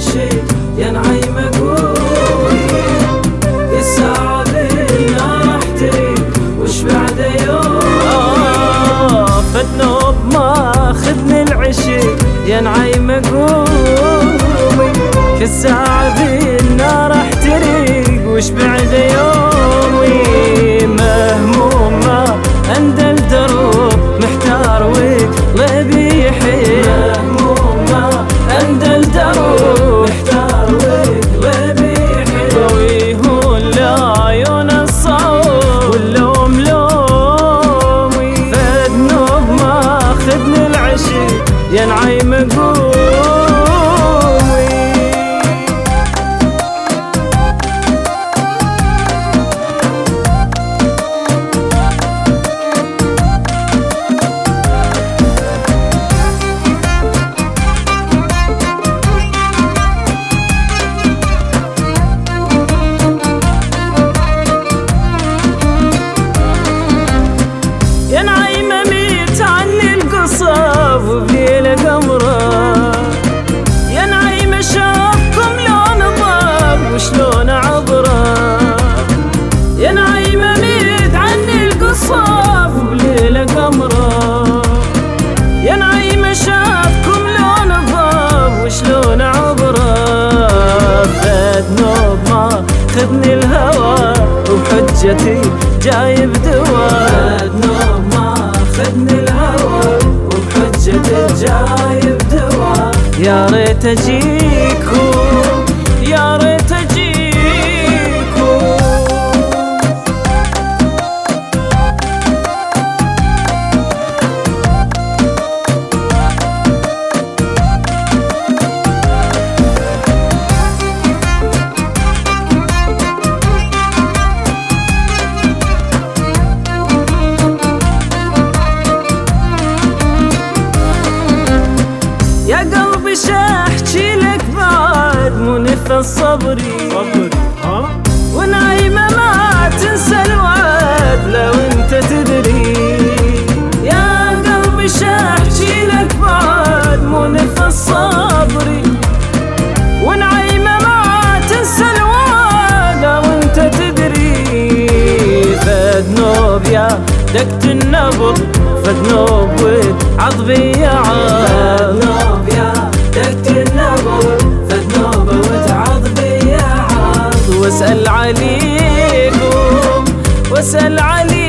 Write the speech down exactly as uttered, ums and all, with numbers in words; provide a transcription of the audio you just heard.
العشق يا نعيم قومي، الساعة بالنار راح تريق وش بعد يوم. آه فالنوب ماخذني العشق يا نعيم قومي، كل ساعة بالنار راح تريق وش بعد يومي. مهموم ما اندل دروب محتار وقلبي يحير، مهموم ما اندل دروب محتار وقلبي يحير. ويهون لعيون الصوت واللوم لومي، فالنوب ماخذني العشق يا نعيم قومي. يا نعيمة ميت عني القصب وبليلة قمرة، يا نعيمة شافكم لون ضاب وشلون عبرة. يا نعيمة ميت عني القصب وبليلة قمرة، يا نعيمة شافكم لون ضاب وشلون عبرة. فاد نوب ما خذني الهوى وبحجتي جايب دواء. خدني الهوى وبحجة الجايب دوا. يا ريت اجيكو يا ريت اجيكو. يا قلبي شاحكي لك بعد مو نفس صبري صبري ها، ونعيمة ما تنسى الوعد لو انت تدري. يا قلبي شاحكي لك بعد مو نفس صبري، ونعيمة ما تنسى الوعد لو انت تدري. فد نوب يا دقت النبض، فد نوب وعضبي يا عاد. دقت النبض فد نوب وتعضبي يا عاد. واسأل عليكم واسأل عليكم